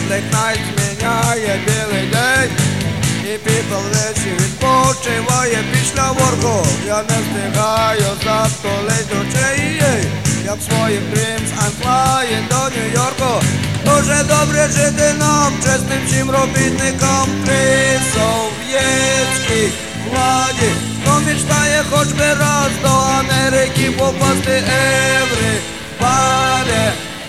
Темний найт зміняє білий день, і піпел вечір відпочиває після ворку. Я не встигаю за столицю чиєї, як своїм dreams I'm flying до Нью-Йорку. Дуже добре жити нам, чесним всім робітникам при совєтській владі. Хто мечтає хоч би раз до Америки попасти, everybody,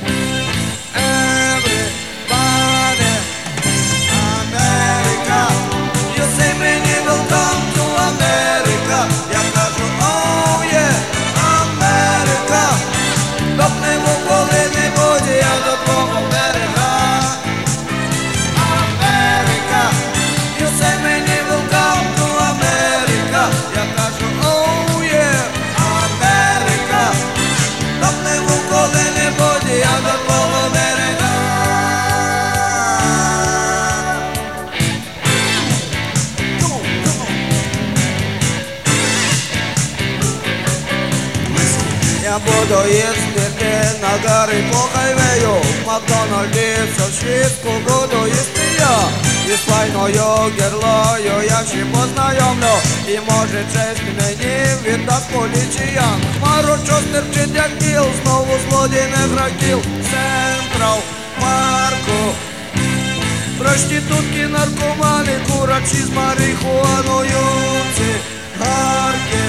everybody. Америка, you say many will come to America. Я кажу, oh yeah, Америка. Допнемо коли-небудь я до твого берега. Америка, you say many will come to America. Я кажу, oh yeah, Америка. Допнемо коли-небудь я до твого берега. Я буду їздити на гори по хайвею, в Макдональді сосиску буду їсти я. І з файною герлою я ще познайомлю, і може честь мені віддасть поліціян. Хмару, що стерчить як кіл, знову злодій не гракіл. Централ парку, проститутки, наркомани, курачі з марихуаною, цигарки.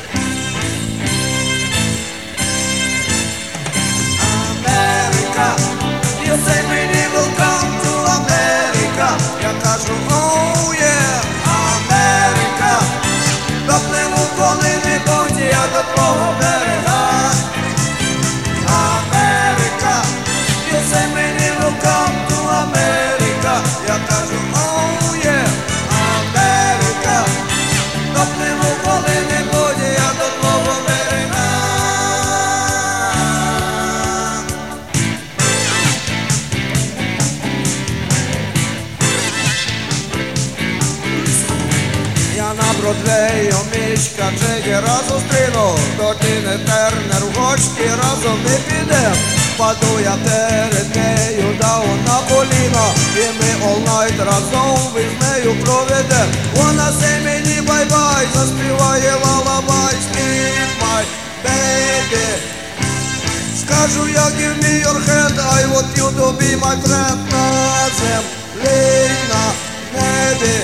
You say many will come to America. Я кажу, oh yeah, Америка. Допнемо коли-небудь я до твого берега. Америка. You say many will come to America. Я кажу, oh yeah, Америка. Допнемо коли-небудь я до твого берега. Я на Бродвею мішка Джегера зустріну, до Тіни Тернер в гості разом не підем. Паду я перед нею даун на коліна, і ми all night разом з нею проведем. Вона say мені бай-бай, заспіває лалабай, Speak my baby. Скажу я give me your hand, I want you to be my friend. На землі, на небі.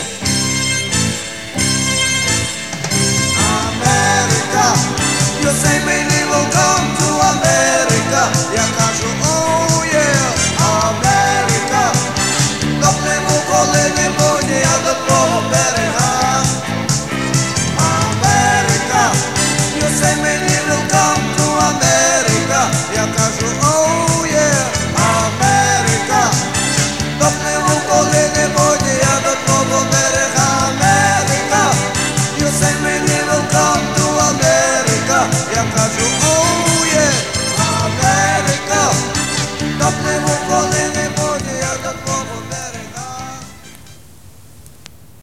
You say many will come to America. Я кажу, oh yeah, Америка. Допнемо коли-небудь я до твого берега. Америка. You say many will come to America. Я кажу, oh yeah, Америка. Допнемо коли-небудь я до твого берега. Америка. You say many will come to America. Я кажу, oh yeah, Америка. Допнемо коли-небудь я до твого берега.